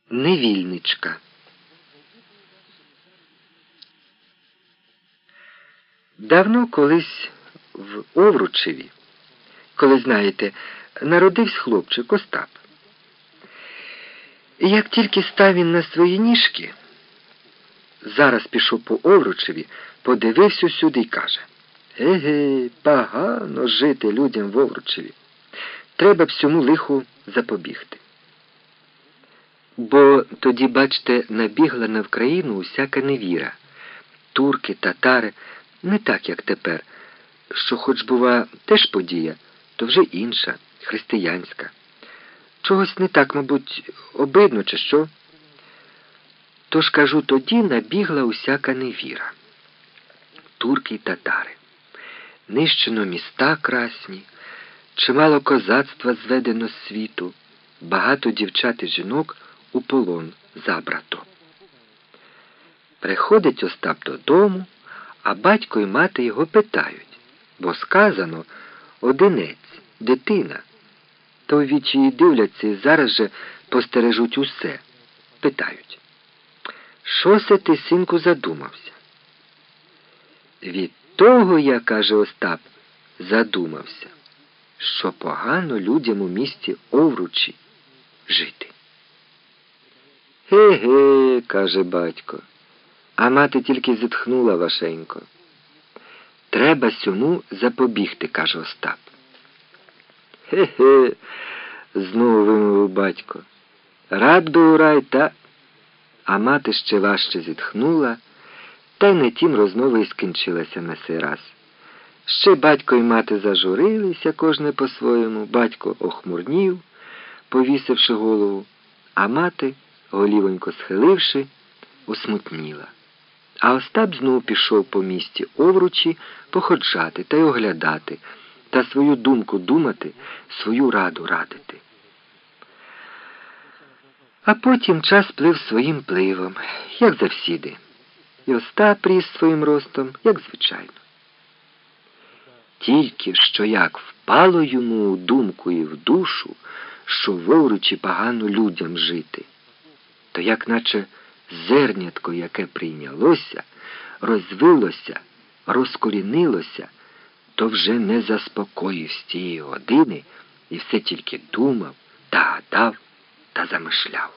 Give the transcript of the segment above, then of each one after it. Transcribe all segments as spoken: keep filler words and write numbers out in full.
Невільничка. Давно колись в Овручеві, коли, знаєте, народився хлопчик Остап. І як тільки став він на свої ніжки, зараз пішов по Овручеві, подивився усюди і каже: «Еге, погано жити людям в Овручеві. Треба всьому лиху запобігти». Бо тоді, бачте, набігла на Вкраїну усяка невіра. Турки, татари, не так, як тепер, що хоч, бува, теж подія, то вже інша, християнська. Чогось не так, мабуть, обидно, чи що? Тож, кажу, тоді набігла усяка невіра. Турки й татари. Нищено міста красні, чимало козацтва зведено з світу, багато дівчат і жінок у полон забрато. Приходить Остап додому, а батько і мати його питають, бо сказано одинець, дитина. То в вічі й дивляться і зараз же постережуть усе. Питають: «Що се ти, синку, задумався?» «Від того я, — каже Остап, — задумався, що погано людям у місті Овручі жити». «Ге-ге, — каже батько, а мати тільки зітхнула важенько. Треба сьому запобігти, — каже Остап». «Ге-ге, — знову вимовив батько, — рад би у рай, та...» А мати ще важче зітхнула, та й не тім розмова і скінчилася на сей раз. Ще батько і мати зажурилися кожне по-своєму, батько охмурнів, повісивши голову, а мати, голівонько схиливши, усмутніла. А Остап знову пішов по місті Овручі походжати та й оглядати, та свою думку думати, свою раду радити. А потім час плив своїм пливом, як завсіди. І Остап ріс своїм ростом, як звичайно. Тільки що як впало йому у думку і в душу, що в Овручі погано людям жити, то як наче зернятко, яке прийнялося, розвилося, розкорінилося, то вже не заспокоїв з тієї години і все тільки думав, та гадав, та замишляв.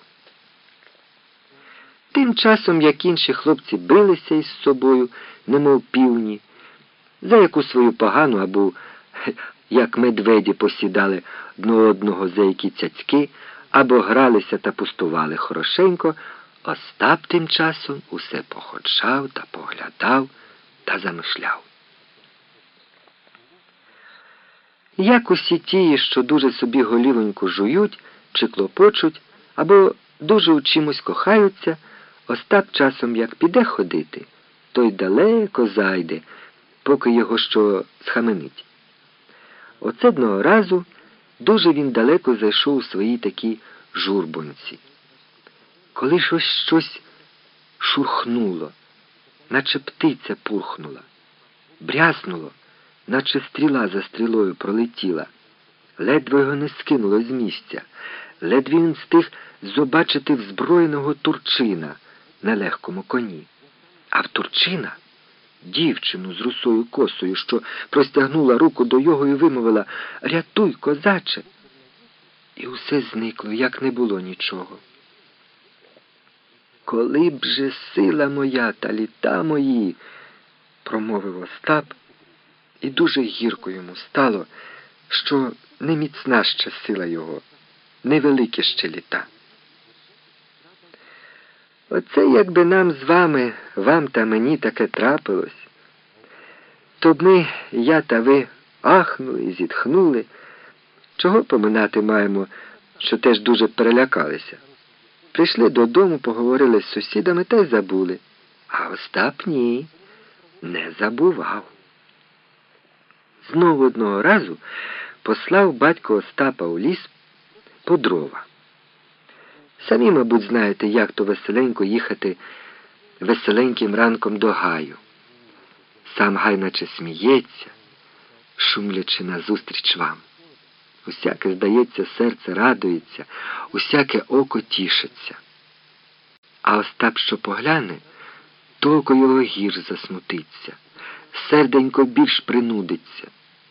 Тим часом, як інші хлопці билися із собою, немов півні, за яку свою погану або, як медведі, посідали одно одного за які цяцьки, або гралися та пустували хорошенько, Остап тим часом усе походжав та поглядав та замишляв. Як усі ті, що дуже собі голівоньку жують чи клопочуть, або дуже у чимось кохаються, Остап часом як піде ходити, то й далеко зайде, поки його що схаменить. Оце одного разу дуже він далеко зайшов у своїй такій журбонці. Коли ж ось щось шурхнуло, наче птиця пурхнула, брязнуло, наче стріла за стрілою пролетіла, ледве його не скинуло з місця, ледве він встиг побачити взброєного турчина на легкому коні. А в турчина дівчину з русою косою, що простягнула руку до його і вимовила: «Рятуй, козаче!» І усе зникло, як не було нічого. «Коли б же сила моя та літа мої!» — промовив Остап, і дуже гірко йому стало, що не міцна ще сила його, невеликі ще літа. Оце якби нам з вами, вам та мені таке трапилось, то б ми, я та ви, ахнули і зітхнули. Чого поминати маємо, що теж дуже перелякалися. Прийшли додому, поговорили з сусідами та й забули. А Остап ні, не забував. Знову одного разу послав батько Остапа у ліс по дрова. Самі, мабуть, знаєте, як то веселенько їхати веселеньким ранком до гаю. Сам гай наче сміється, шумлячи назустріч вам. Усяке, здається, серце радується, усяке око тішиться. А Остап, що погляне, толко його гірш засмутиться, серденько більш принудиться.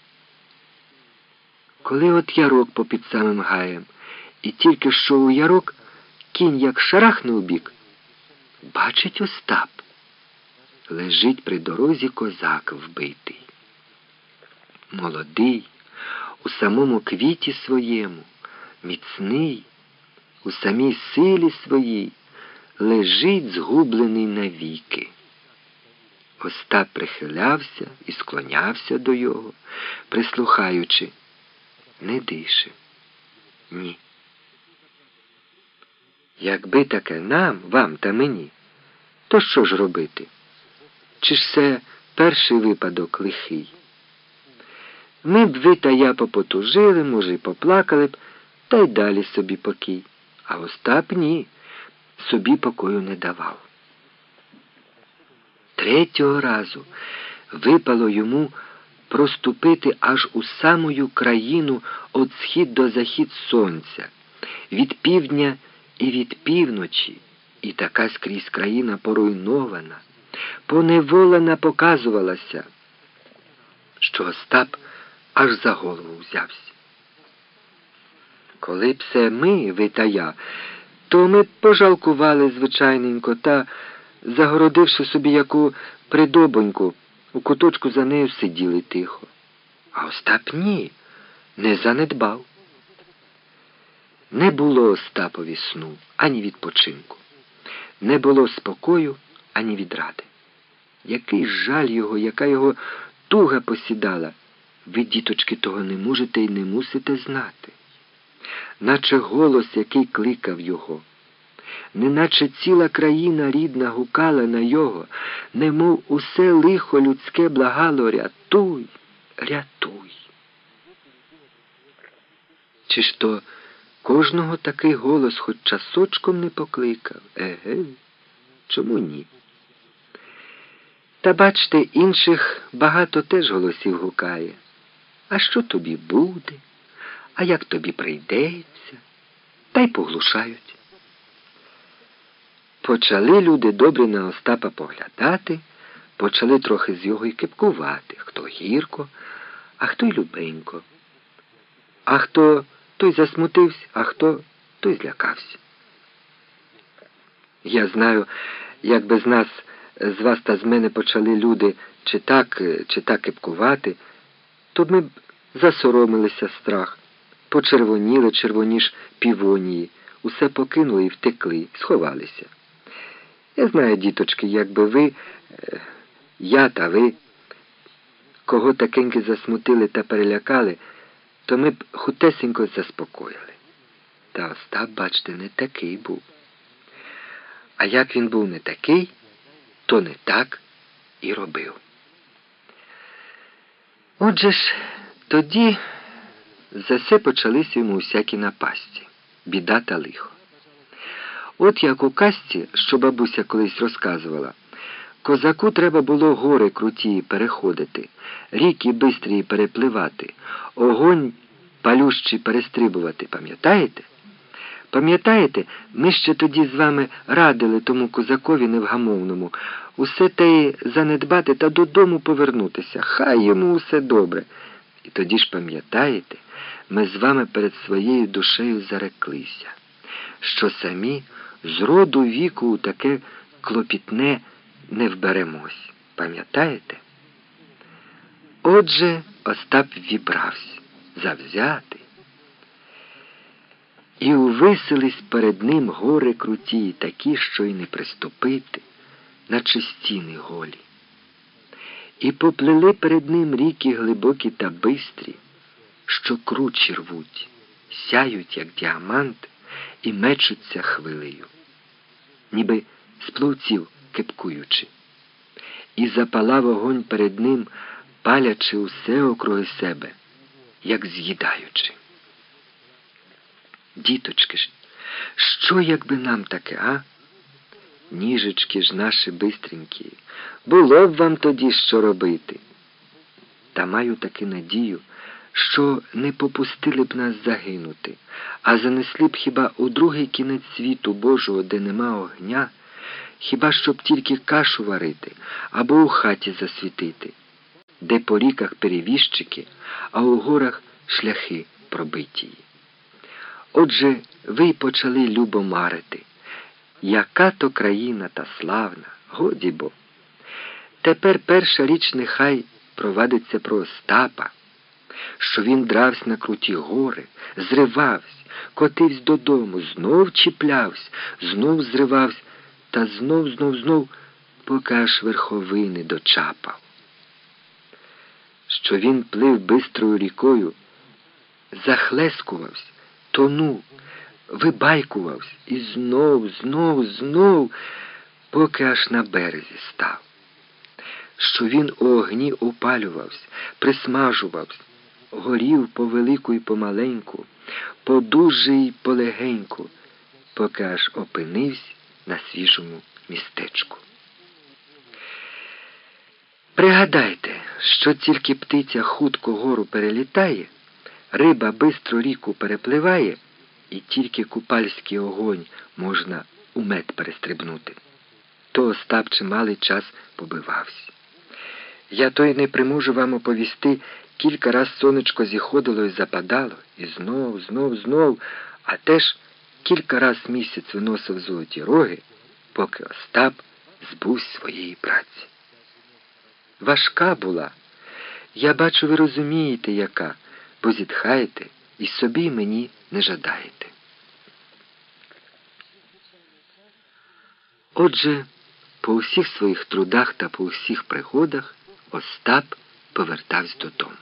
Коли от ярок попід самим гаєм, і тільки що у ярок, кінь як шарахне у бік, бачить Остап, лежить при дорозі козак вбитий. Молодий, у самому квіті своєму, міцний, у самій силі своїй, лежить згублений навіки. Остап прихилявся і склонявся до його, прислухаючи. Не дише. Ні. Якби таке нам, вам та мені, то що ж робити? Чи ж це перший випадок лихий? Ми б ви та я попотужили, може, й поплакали б, та й далі собі покій. А Остап ні, собі покою не давав. Третього разу випало йому проступити аж у самую країну від схід до захід сонця, від півдня і від півночі, і така скрізь країна поруйнована, поневолена показувалася, що Остап аж за голову взявся. Коли б це ми, ви та я, то ми б пожалкували звичайненько та, загородивши собі яку придобоньку, у куточку за нею сиділи тихо. А Остап ні, не занедбав. Не було Остапові сну, ані відпочинку. Не було спокою, ані відради. Який жаль його, яка його туга посідала. Ви, діточки, того не можете і не мусите знати. Наче голос, який кликав його. Неначе ціла країна рідна гукала на його, немов усе лихо людське благало: рятуй, рятуй. Чи ж то кожного такий голос хоч часочком не покликав? Еге, чому ні? Та бачте, інших багато теж голосів гукає. А що тобі буде? А як тобі прийдеться? Та й поглушають. Почали люди добре на Остапа поглядати, почали трохи з його й кепкувати, хто гірко, а хто й любенько. А хто той засмутився, а хто той злякався. Я знаю, як би з нас, з вас та з мене почали люди чи так, чи так кепкувати, то ми б засоромилися страх, почервоніли червоніш півонії, усе покинули і втекли, сховалися. Я знаю, діточки, якби ви, я та ви, кого такеньки засмутили та перелякали, то ми б хутесенько заспокоїли. Та Остап, бачте, не такий був. А як він був не такий, то не так і робив. Отже ж, тоді за це почалися йому всякі напасті, біда та лихо. От як у казці, що бабуся колись розказувала, козаку треба було гори круті переходити, ріки бистрі перепливати, огонь палющий перестрибувати, пам'ятаєте? Пам'ятаєте, ми ще тоді з вами радили тому козакові невгамовному усе те занедбати та додому повернутися, хай йому усе добре. І тоді ж, пам'ятаєте, ми з вами перед своєю душею зареклися, що самі з роду віку у таке клопітне не вберемось. Пам'ятаєте? Отже, Остап вібрався, завзятий. І увисились перед ним гори круті, такі, що й не приступити, наче стіни голі. І поплили перед ним ріки глибокі та бистрі, що кручі рвуть, сяють, як діамант, і мечуться хвилею, ніби з пловців кипкуючи. І запалав огонь перед ним, палячи усе округи себе, як з'їдаючи. Діточки ж, що якби нам таке, а? Ніжечки ж наші бистренькі, було б вам тоді що робити. Та маю таки надію, що не попустили б нас загинути, а занесли б хіба у другий кінець світу Божого, де нема огня, хіба щоб тільки кашу варити або у хаті засвітити, де по ріках перевіщики, а у горах шляхи пробитії. Отже, ви й почали любо марити. Яка то країна та славна, годі бо. Тепер перша річ нехай провадиться про Остапа, що він дравсь на круті гори, зривавсь, котивсь додому, знов чіплявсь, знов зривавсь, та знов, знов, знов, поки аж верховини дочапав. Що він плив бистрою рікою, захлескувавсь, тонув, вибайкувавсь і знов, знов, знов, поки аж на березі став. Що він у огні опалювавсь, присмажувавсь, горів повелику й помаленьку, подуже й полегеньку, поки аж опинивсь на свіжому містечку. Пригадайте, що тільки птиця хутко гору перелітає, риба бистро ріку перепливає, і тільки купальський огонь можна у мед перестрибнути. То Остап чималий час побивався. Я то й не приможу вам оповісти, кілька раз сонечко зіходило і западало, і знов, знов, знов, а теж кілька раз місяць виносив золоті роги, поки Остап збувсь своєї праці. Важка була. Я бачу, ви розумієте, яка, бо зітхаєте і собі й мені не жадаєте. Отже, по усіх своїх трудах та по усіх пригодах Остап повертався додому.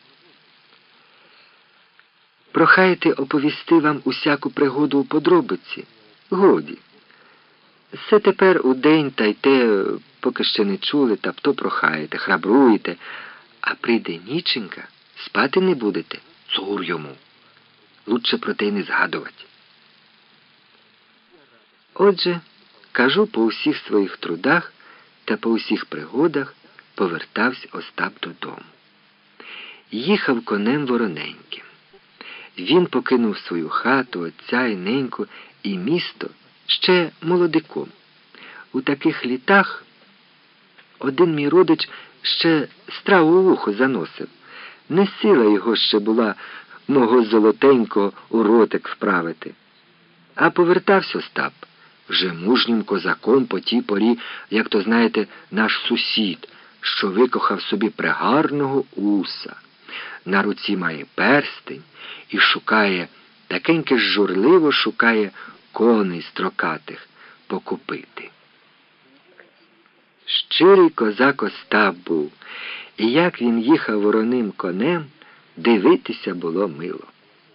Прохаєте оповісти вам усяку пригоду у подробиці? Годі. Це тепер у день та й те, поки ще не чули, та то прохаєте, храбруєте, а прийде ніченька, спати не будете, цур йому. Лучше про те й не згадувати. Отже, кажу, по усіх своїх трудах та по усіх пригодах повертався Остап додому. Їхав конем Вороненьким. Він покинув свою хату, отця і неньку і місто ще молодиком. У таких літах один мій родич ще страву у вухо заносив. Не сила його ще була мого золотенького у ротик вправити. А повертався Остап вже мужнім козаком по тій порі, як то знаєте, наш сусід, що викохав собі прегарного уса. На руці має перстень і шукає, такеньке ж журливо шукає коней строкатих покупити. Щирий козак Остап був, і як він їхав вороним конем, дивитися було мило.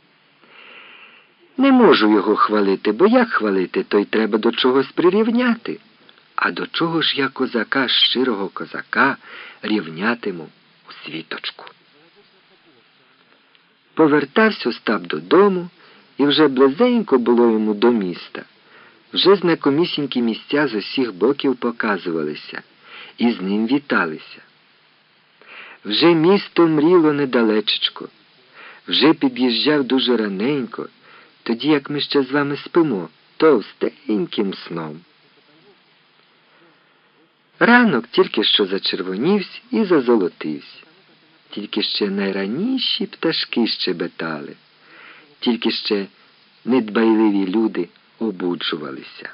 Не можу його хвалити, бо як хвалити, то й треба до чогось прирівняти. А до чого ж я козака, щирого козака, рівнятиму у світочку? Повертався Остап додому, і вже близенько було йому до міста. Вже знакомісінькі місця з усіх боків показувалися, і з ним віталися. Вже місто мріло недалечечко, вже під'їжджав дуже раненько, тоді як ми ще з вами спимо, товстеньким сном. Ранок тільки що зачервонівсь і зазолотився. Тільки ще найраніші пташки щебетали, тільки ще недбайливі люди обуджувалися.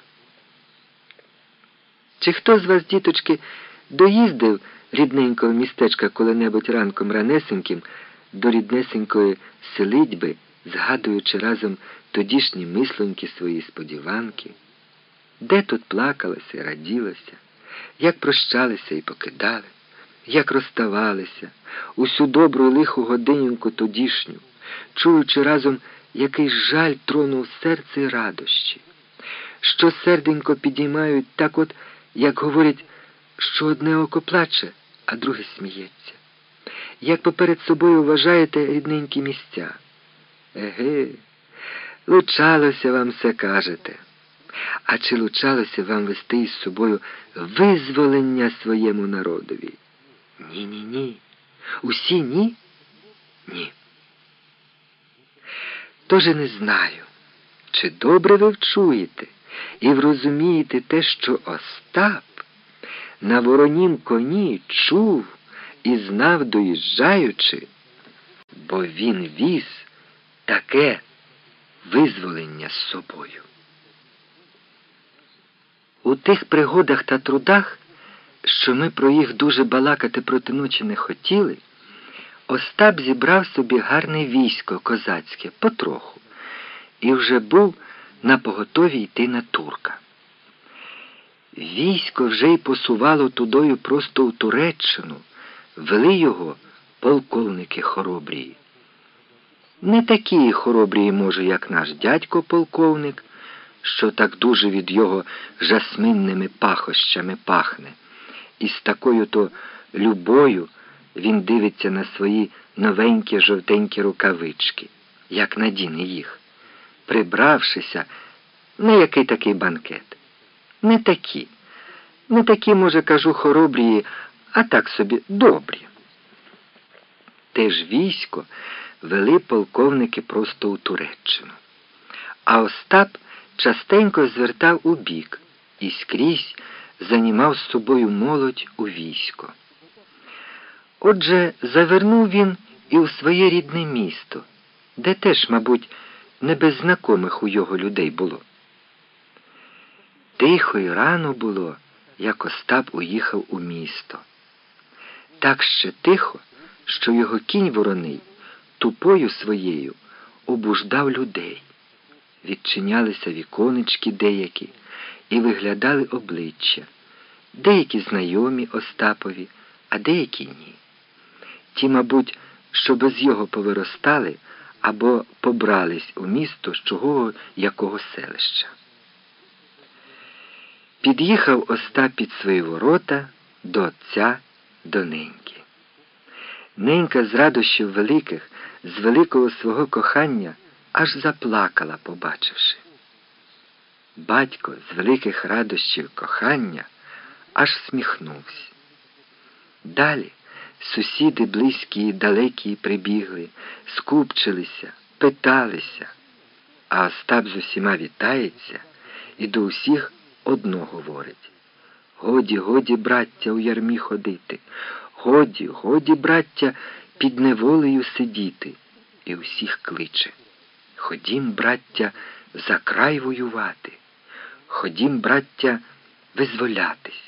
Чи хто з вас, діточки, доїздив рідненького містечка коли-небудь ранком ранесеньким до ріднесенької селидьби, згадуючи разом тодішні мислоньки свої сподіванки? Де тут плакалося, раділося, як прощалися і покидали, як розставалися, усю добру лиху годиненьку тодішню, чуючи разом, який жаль тронув серце й радощі, що серденько підіймають так от, як говорять, що одне око плаче, а друге сміється. Як поперед собою вважаєте рідненькі місця. Еге, лучалося вам все кажете. А чи лучалося вам вести із собою визволення своєму народові? Ні-ні-ні. Усі ні? Ні. Тож не знаю, чи добре ви вчуєте, і врозумієте те, що Остап на воронім коні чув і знав, доїжджаючи, бо він віз таке визволення з собою. У тих пригодах та трудах, що ми про їх дуже балакати проти ночі не хотіли, Остап зібрав собі гарне військо козацьке, потроху, і вже був напоготові йти на турка. Військо вже й посувало тудою просто у Туреччину, вели його полковники хоробрії. Не такі хоробрії, може, як наш дядько-полковник, що так дуже від його жасминними пахощами пахне, і з такою-то любою він дивиться на свої новенькі жовтенькі рукавички, як надіне їх, прибравшися на який такий банкет. Не такі. Не такі, може, кажу, хоробрії, а так собі добрі. Те ж військо вели полковники просто у Туреччину. А Остап частенько звертав у бік і скрізь занімав з собою молодь у військо. Отже, завернув він і у своє рідне місто, де теж, мабуть, не без знайомих у його людей було. Тихо й рано було, як Остап уїхав у місто. Так ще тихо, що його кінь вороний тупою своєю обуждав людей. Відчинялися віконечки деякі і виглядали обличчя. Деякі знайомі Остапові, а деякі ні. Ті, мабуть, що без його повиростали або побрались у місто з чого якого селища. Під'їхав Остап під свої ворота до отця до неньки. Ненька з радощів великих, з великого свого кохання, аж заплакала, побачивши. Батько з великих радощів кохання аж сміхнувся. Далі сусіди близькі і далекі прибігли, скупчилися, питалися, а Остап з усіма вітається і до усіх одно говорить: годі, годі, браття, у ярмі ходити, годі, годі, браття, під неволею сидіти. І усіх кличе: ходім, браття, за край воювати, ходім, браття, визволятись.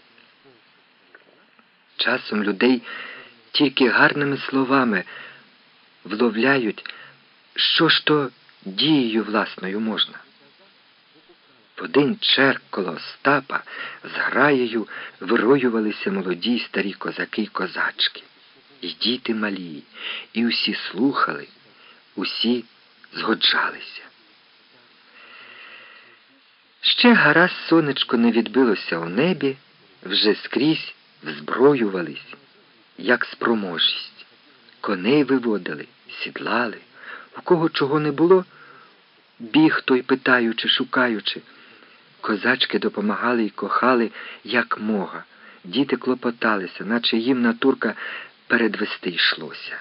Часом людей тільки гарними словами вловляють, що ж то дією власною можна. В один черг коло Остапа з граєю вироювалися молоді й старі козаки й козачки, і діти малі, і усі слухали, усі згоджалися. Ще гаразд сонечко не відбилося у небі, вже скрізь взброювались, як спроможність. Коней виводили, сідлали, у кого чого не було, біг той питаючи, шукаючи. Козачки допомагали й кохали, як мога. Діти клопоталися, наче їм на турка передвести йшлося.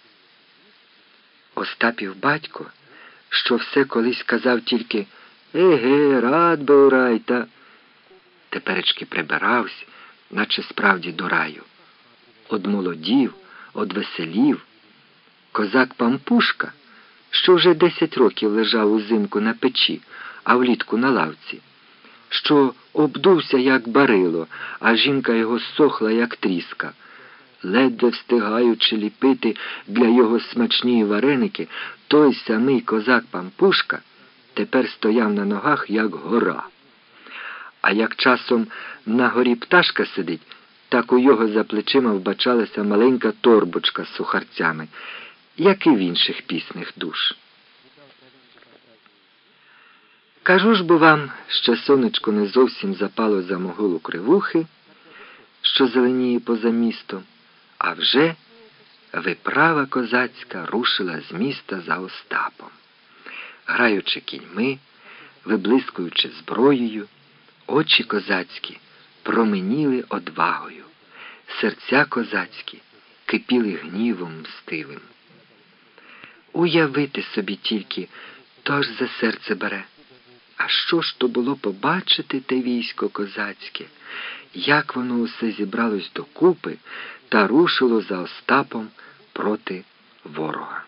Остапів батько, що все колись казав тільки «Еге, рад би у рай, та...» теперечки прибирався, наче справді до раю. Одмолодів, одвеселів. Козак Пампушка, що вже десять років лежав узимку на печі, а влітку на лавці, що обдувся, як барило, а жінка його сохла, як тріска, ледве встигаючи ліпити для його смачні вареники, той самий козак Пампушка тепер стояв на ногах, як гора. А як часом на горі пташка сидить, так у його за плечима вбачалася маленька торбочка з сухарцями, як і в інших пісних душ. Кажу ж бо вам, що сонечко не зовсім запало за могилу Кривухи, що зеленіє поза містом, а вже виправа козацька рушила з міста за Остапом. Граючи кіньми, виблискуючи зброєю, очі козацькі променіли одвагою, серця козацькі кипіли гнівом мстивим. Уявити собі тільки, то аж за серце бере. А що ж то було побачити те військо козацьке, як воно усе зібралось докупи та рушило за Остапом проти ворога.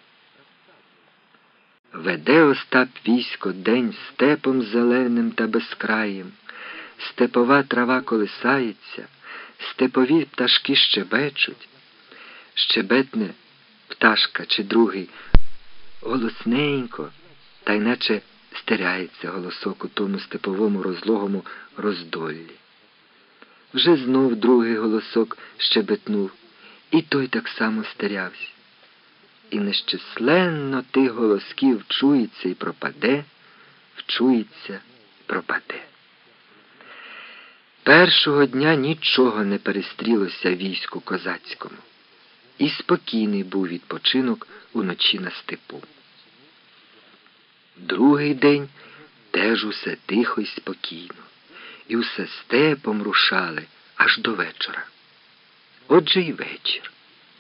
Веде Остап військо день степом зеленим та безкраєм, степова трава колисається, степові пташки щебечуть. Щебетне пташка чи другий голосненько, та й наче стеряється голосок у тому степовому розлогому роздоллі. Вже знов другий голосок щебетнув, і той так само стерявся. І нещисленно тих голосків чується і пропаде, вчується і пропаде. Першого дня нічого не перестрілося війську козацькому, і спокійний був відпочинок уночі на степу. Другий день теж усе тихо й спокійно, і усе степом рушали аж до вечора. Отже й вечір.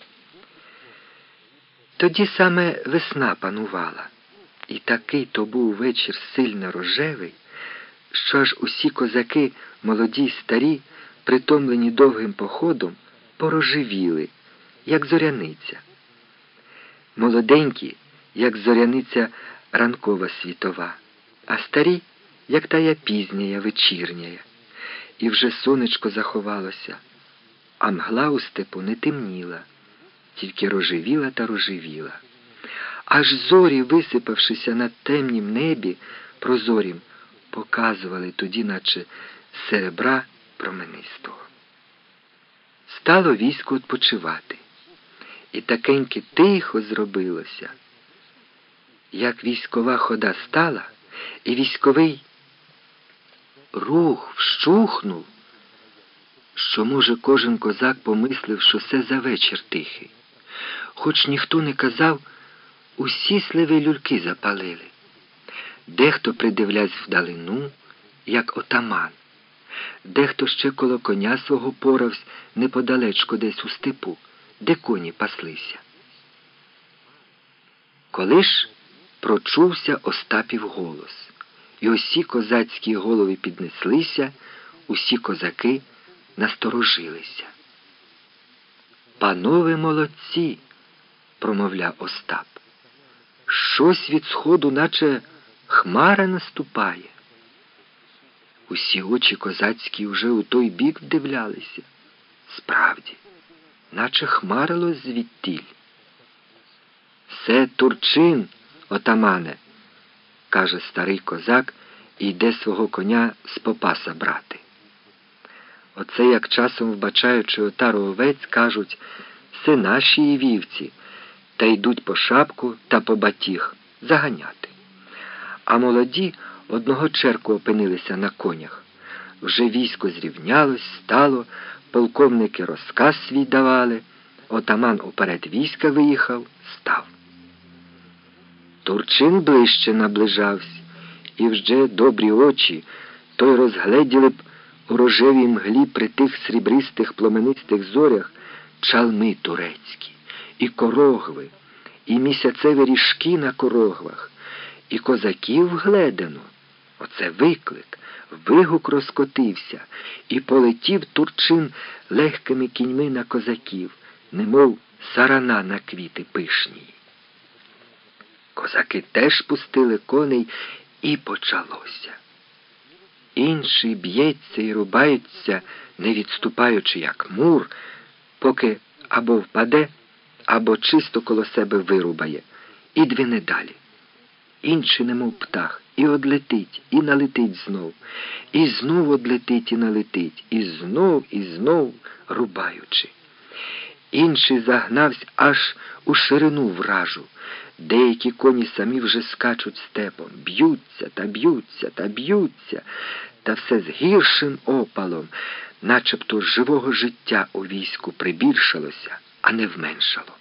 Тоді саме весна панувала, і такий то був вечір сильно рожевий, що аж усі козаки, молоді й старі, притомлені довгим походом, порожевіли, як зоряниця. Молоденькі, як зоряниця ранкова світова, а старі, як тая пізняя вечірняя. І вже сонечко заховалося, а мгла у степу не темніла, тільки рожевіла та рожевіла. Аж зорі, висипавшися на темнім небі прозорім, показували тоді, наче серебра променистого. Стало військо відпочивати, і такеньки тихо зробилося. Як військова хода стала, і військовий рух вщухнув, що, може, кожен козак помислив, що це за вечір тихий. Хоч ніхто не казав, усі сливи люльки запалили. Дехто придивлясь вдалину, як отаман. Дехто ще коло коня свого поравсь неподалечко десь у степу, де коні паслися. Коли ж прочувся Остапів голос, і усі козацькі голови піднеслися, усі козаки насторожилися. «Панове молодці!» – промовляв Остап. «Щось від сходу, наче хмара наступає». Усі очі козацькі вже у той бік вдивлялися. Справді, наче хмарило звідтіль. «Се Турчин, отамане!» – каже старий козак і йде свого коня з попаса брати. Оце як часом, вбачаючи отару овець, кажуть: «Се наші і вівці», та йдуть по шапку та по батіг заганяти. А молоді одного черку опинилися на конях. Вже військо зрівнялось, стало, полковники розказ свій давали, отаман уперед війська виїхав, став. Турчин ближче наближався, і вже добрі очі той розгледіли б у рожевій мглі при тих срібристих пломенистих зорях чалми турецькі, і корогви, і місяцеві ріжки на корогвах, і козаків вгледано. Оце виклик, вигук розкотився, і полетів Турчин легкими кіньми на козаків, немов сарана на квіти пишні. Козаки теж пустили коней, і почалося. Інший б'ється і рубається, не відступаючи, як мур, поки або впаде, або чисто коло себе вирубає, і двине далі. Інший, немов птах, і одлетить, і налетить знов, і знов одлетить і налетить, і знов, і знов рубаючи. Інший загнався аж у ширину вражу. Деякі коні самі вже скачуть степом, б'ються та б'ються та б'ються, та все з гіршим опалом, начебто живого життя у війську прибільшалося, а не вменшало.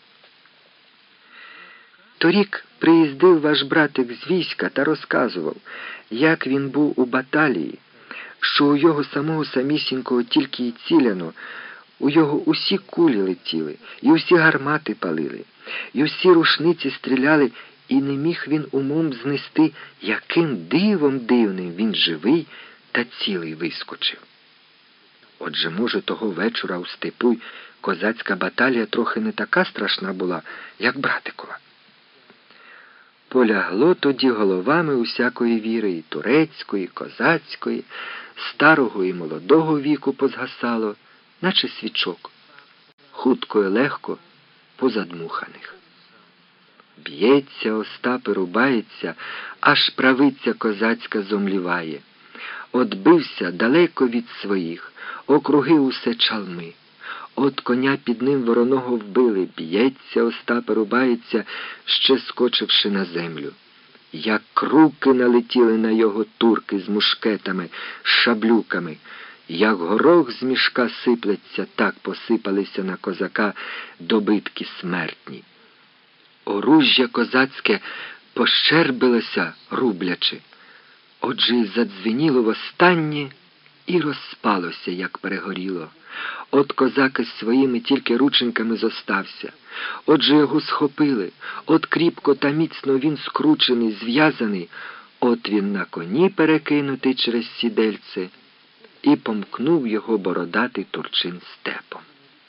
Торік приїздив ваш братик з війська та розказував, як він був у баталії, що у його самого самісінького тільки й ціляно, у його усі кулі летіли, і усі гармати палили, і усі рушниці стріляли, і не міг він умом знести, яким дивом дивним він живий та цілий вискочив. Отже, може, того вечора у степу й козацька баталія трохи не така страшна була, як братикова. Полягло тоді головами усякої віри, і турецької, і козацької, старого і молодого віку позгасало, наче свічок, хутко і легко позадмуханих. Б'ється Остап і рубається, аж правиця козацька зомліває. Отбився далеко від своїх, округи усе чалми. От коня під ним вороного вбили, б'ється Остап і рубається, ще скочивши на землю. Як круки налетіли на його турки з мушкетами, з шаблюками, як горох з мішка сиплеться, так посипалися на козака добитки смертні. Оружжя козацьке пощербилося, рублячи. Отже, й задзвеніло востаннє і розпалося, як перегоріло. От козак із своїми тільки рученьками зостався. Отже, його схопили, от кріпко та міцно він скручений, зв'язаний, от він на коні перекинутий через сідельце, і помкнув його бородатий турчин степом.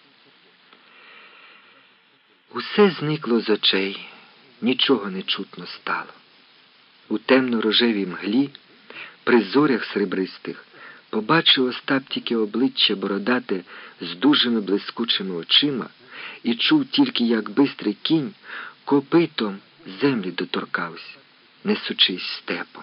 Усе зникло з очей, нічого не чутно стало. У темно-рожевій мглі, при зорях срібристих, побачив Остап тільки обличчя бородате з дужими блискучими очима і чув тільки, як бистрий кінь копитом землі доторкався, несучись степом.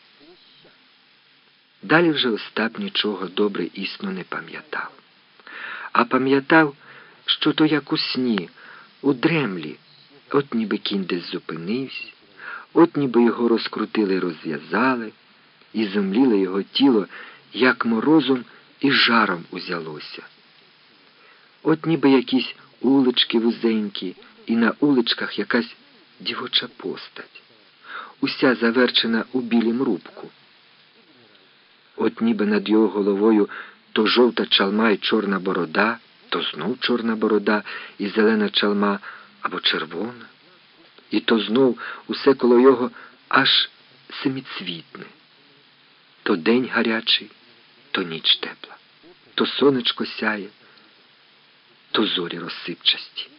Далі вже Остап нічого добре існо не пам'ятав. А пам'ятав, що то як у сні, у дремлі, от ніби кінь десь зупинився, от ніби його розкрутили і розв'язали, і зомліло його тіло, як морозом і жаром узялося. От ніби якісь улички вузенькі, і на уличках якась дівоча постать, уся заверчена у білім рубку. От ніби над його головою то жовта чалма і чорна борода, то знов чорна борода і зелена чалма, або червона. І то знов усе коло його аж семіцвітне. То день гарячий, то ніч тепла, то сонечко сяє, то зорі розсипчасті.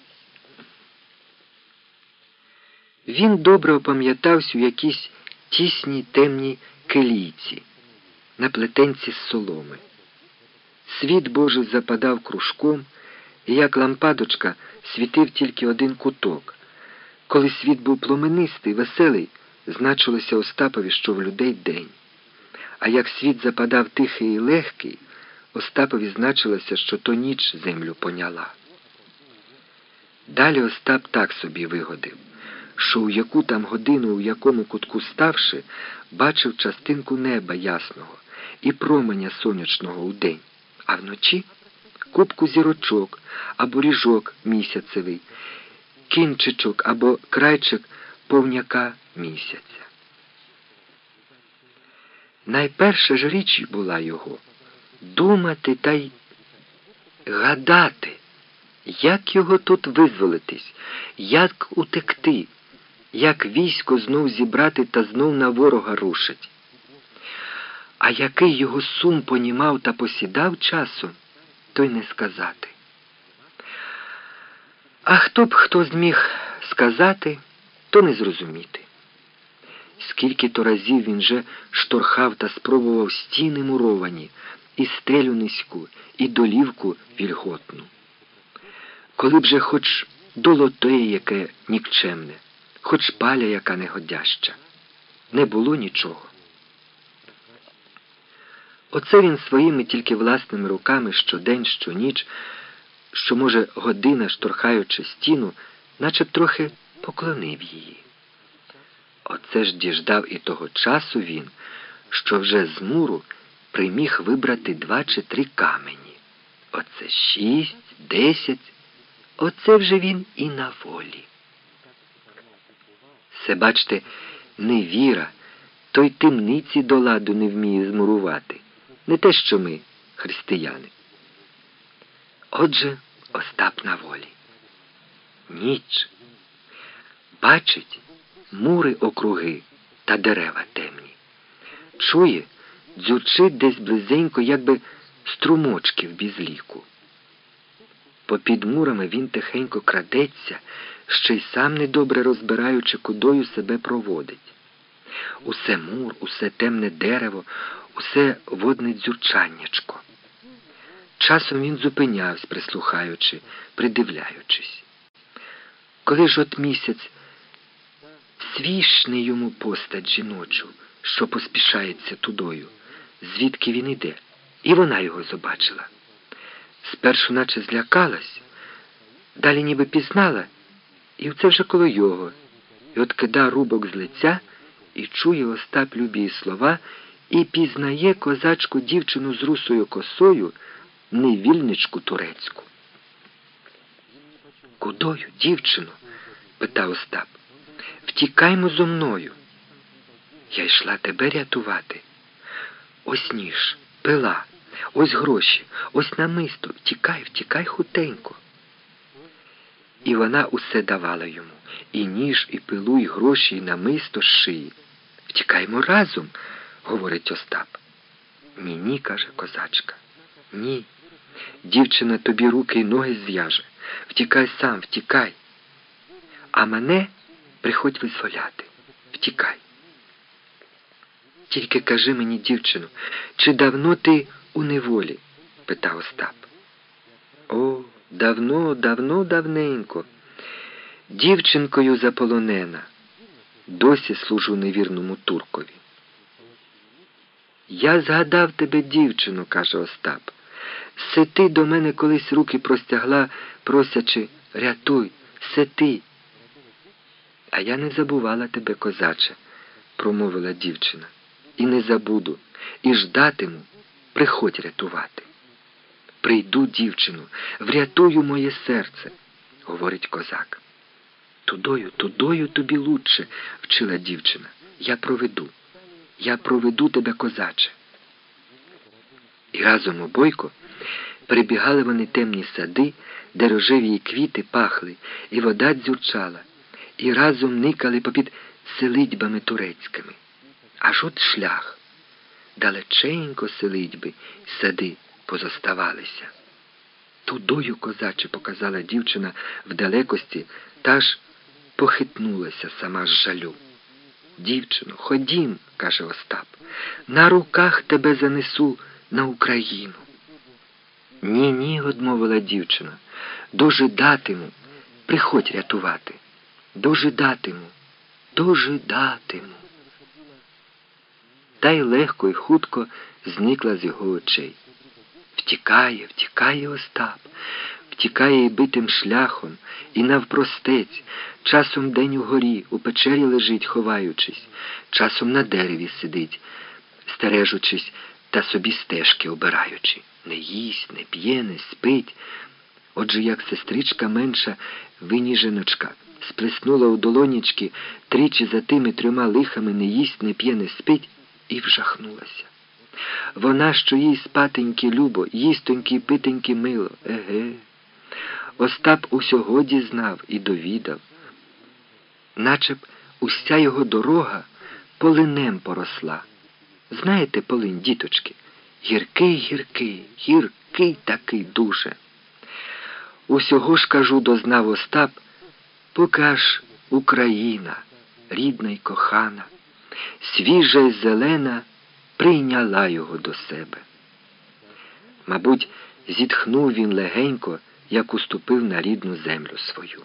Він добре опам'ятався у якійсь тісній темній келійці, на плетенці з соломи. Світ Божий западав кружком, і як лампадочка світив тільки один куток. Коли світ був пломенистий, веселий, значилося Остапові, що в людей день. А як світ западав тихий і легкий, Остапові значилося, що то ніч землю поняла. Далі Остап так собі вигодив, що у яку там годину, у якому кутку ставши, бачив частинку неба ясного і променя сонячного у день, а вночі купку зірочок або ріжок місяцевий, кінчичок або крайчик повняка місяця. Найперша ж річ була його думати та й гадати, як його тут визволитись, як утекти, як військо знов зібрати та знов на ворога рушить. А який його сум понімав та посідав часом, то й не сказати. А хто б хто зміг сказати, то не зрозуміти. Скільки то разів він же шторхав та спробував стіни муровані, і стелю низьку, і долівку вільготну. Коли б же хоч долотеє яке нікчемне, хоч паля яка негодяща, не було нічого. Оце він своїми тільки власними руками щодень, щоніч, що, може, година, шторхаючи стіну, наче б трохи поклонив її. Оце ж діждав і того часу він, що вже з муру приміг вибрати два чи три камені. Оце шість, десять, оце вже він і на волі. Се, бачте, невіра, той темниці до ладу не вміє змурувати. Не те, що ми, християни. Отже, Остап на волі. Ніч. Бачить, мури округи та дерева темні. Чує, дзюрчить десь близенько, якби струмочки в безліку. Попід мурами він тихенько крадеться, ще й сам недобре розбираючи, кудою себе проводить. Усе мур, усе темне дерево, усе водне дзюрчаннячко. Часом він зупинявся, прислухаючи, придивляючись. Коли ж от місяць свіщне йому постать жіночу, що поспішається тудою, звідки він іде, і вона його побачила. Спершу наче злякалась, далі ніби пізнала, і це вже коло його. І от кида рубок з лиця, і чує Остап любі слова, і пізнає козачку дівчину з русою косою, невільничку турецьку. «Кудою, дівчино?» – питав Остап. «Втікаймо зо мною». «Я йшла тебе рятувати. Ось ніж, пила, ось гроші, ось намисто. Втікай, втікай хутенько». І вона усе давала йому, і ніж, і пилу, і гроші, і намисто з шиї. «Втікаймо разом», – говорить Остап. «Ні-ні», – каже козачка. «Ні. Дівчина тобі руки й ноги зв'яже. Втікай сам, втікай. А мене приходь визволяти. Втікай. Тільки кажи мені, дівчино, чи давно ти у неволі?» – питав Остап. «О, давно, давно, давненько. Дівчинкою заполонена. Досі служу невірному туркові». «Я згадав тебе, дівчино», – каже Остап. «Се ти до мене колись руки простягла, просячи, рятуй, се ти». «А я не забувала тебе, козаче», – промовила дівчина. «І не забуду, і ждатиму, приходь рятувати». «Прийду, дівчину, врятую моє серце», – говорить козак. «Тудою, тудою тобі лучше», – вчила дівчина. «Я проведу, я проведу тебе, козаче». І разом обойко прибігали вони темні сади, де рожеві квіти пахли, і вода дзюрчала, і разом никали попід селидьбами турецькими. Аж от шлях. Далеченько селидьби, сади позоставалися. «Тудою, козаче», – показала дівчина в далекості, та ж похитнулася сама з жалю. «Дівчино, ходім», – каже Остап, – «на руках тебе занесу на Україну». «Ні-ні», – одмовила дівчина, – «дожидатиму, приходь рятувати, дожидатиму, дожидатиму». Та й легко і хутко зникла з його очей. Втікає, втікає Остап, втікає і битим шляхом, і навпростець, часом день угорі, у печері лежить, ховаючись, часом на дереві сидить, стережучись та собі стежки обираючи. Не їсть, не п'є, не спить. Отже, як сестричка менша, виніженочка, сплеснула у долонічки тричі за тими трьома лихами не їсть, не п'є, не спить, і вжахнулася. Вона, що їй спатеньки любо, їстоньки, питеньки мило. Еге. Остап усього дізнав і довідав. Наче б уся його дорога полинем поросла. Знаєте полинь, діточки? Гіркий, гіркий, гіркий такий дуже. Усього ж, кажу, дознав Остап, поки аж Україна, рідна й кохана, свіжа й зелена, прийняла його до себе. Мабуть, зітхнув він легенько, як уступив на рідну землю свою.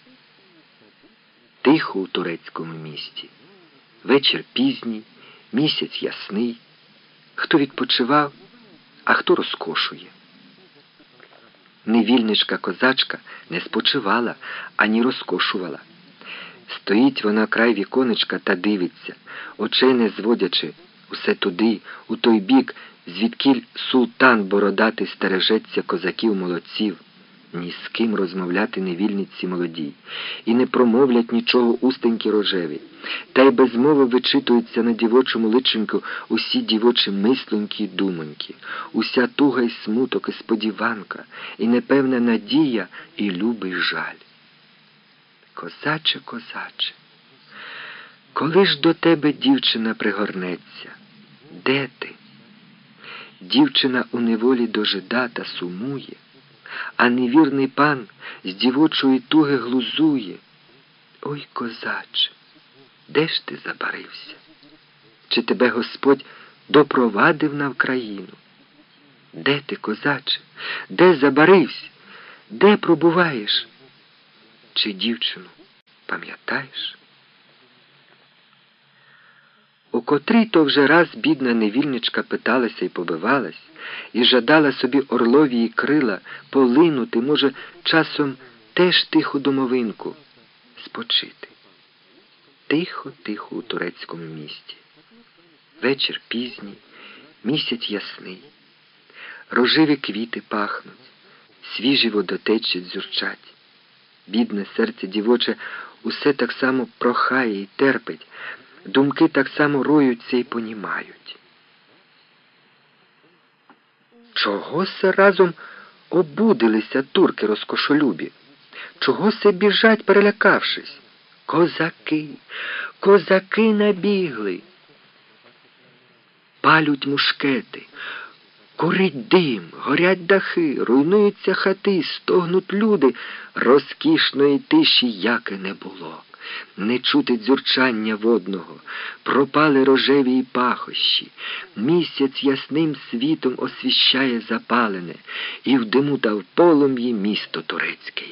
Тихо у турецькому місті. Вечір пізній, місяць ясний. Хто відпочивав, а хто розкошує. Невільничка-козачка не спочивала, ані розкошувала. Стоїть вона край віконечка та дивиться, очей не зводячи, усе туди, у той бік, звідкіль султан бородатий стережеться козаків-молодців. Ні з ким розмовляти невільниці молодій, і не промовлять нічого устенькі рожеві, та й без мови вичитуються на дівочому личеньку усі дівочі мислонькі й думоньки, уся туга й смуток, і сподіванка, і непевна надія, і любий жаль. Козаче, козаче, Коли ж до тебе дівчина пригорнеться? Де ти? Дівчина у неволі дожида та сумує, а невірний пан з дівочої туги глузує. Ой, козаче, де ж ти забарився? Чи тебе Господь допровадив на Вкраїну? Де ти, козаче? Де забарився? Де пробуваєш? Чи дівчину пам'ятаєш? У котрий то вже раз бідна невільничка питалася і побивалась, і жадала собі орловії крила полинути, може, часом теж тиху домовинку спочити. Тихо-тихо у турецькому місті. Вечір пізній, місяць ясний. Рожеві квіти пахнуть, свіжі водотечі дзюрчать. Бідне серце дівоче усе так само прохає і терпить, думки так само роються і понімають. Чого се разом обудилися турки розкошолюбі? Чого се біжать, перелякавшись? Козаки, козаки набігли. Палють мушкети, курить дим, горять дахи, руйнуються хати, стогнуть люди. Розкішної тиші яки не було. Не чути дзюрчання водного, пропали рожеві й пахощі. Місяць ясним світом освіщає запалене, і в диму та в полум'ї місто турецьке.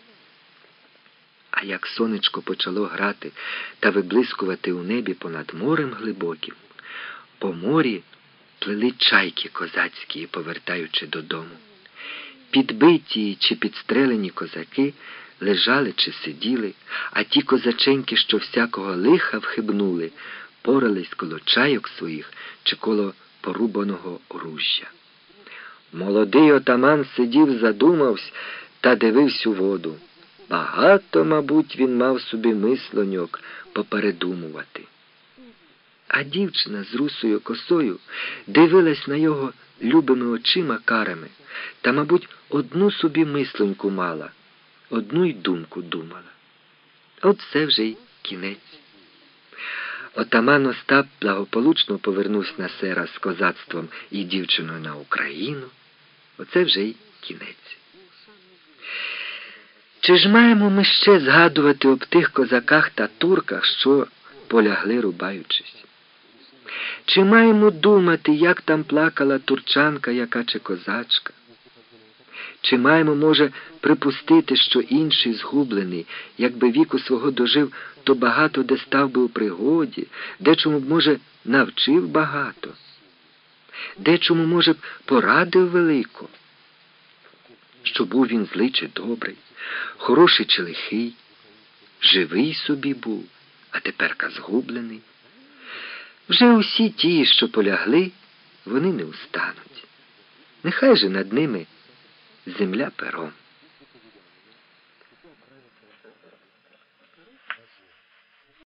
А як сонечко почало грати та виблискувати у небі понад морем глибоким, по морі плили чайки козацькі, повертаючи додому. Підбиті чи підстрелені козаки лежали чи сиділи, а ті козаченьки, що всякого лиха вхибнули, порались коло чайок своїх чи коло порубаного оружжя. Молодий отаман сидів, задумавсь та дивився у воду. Багато, мабуть, він мав собі мислоньок попередумувати. А дівчина з русою косою дивилась на його любими очима карами та, мабуть, одну собі мислоньку мала, одну й думку думала. От це вже й кінець. Отаман Остап благополучно повернувся на сера з козацтвом і дівчиною на Україну. Оце вже й кінець. Чи ж маємо ми ще згадувати об тих козаках та турках, що полягли, рубаючись? Чи маємо думати, як там плакала турчанка, яка чи козачка? Чи маємо, може, припустити, що інший згублений, якби віку свого дожив, то багато де став би у пригоді, дечому б, може, навчив багато, дечому, може б, порадив велико, що був він злий чи добрий, хороший чи лихий, живий собі був, а теперка згублений. Вже усі ті, що полягли, вони не устануть. Нехай же над ними земля пером.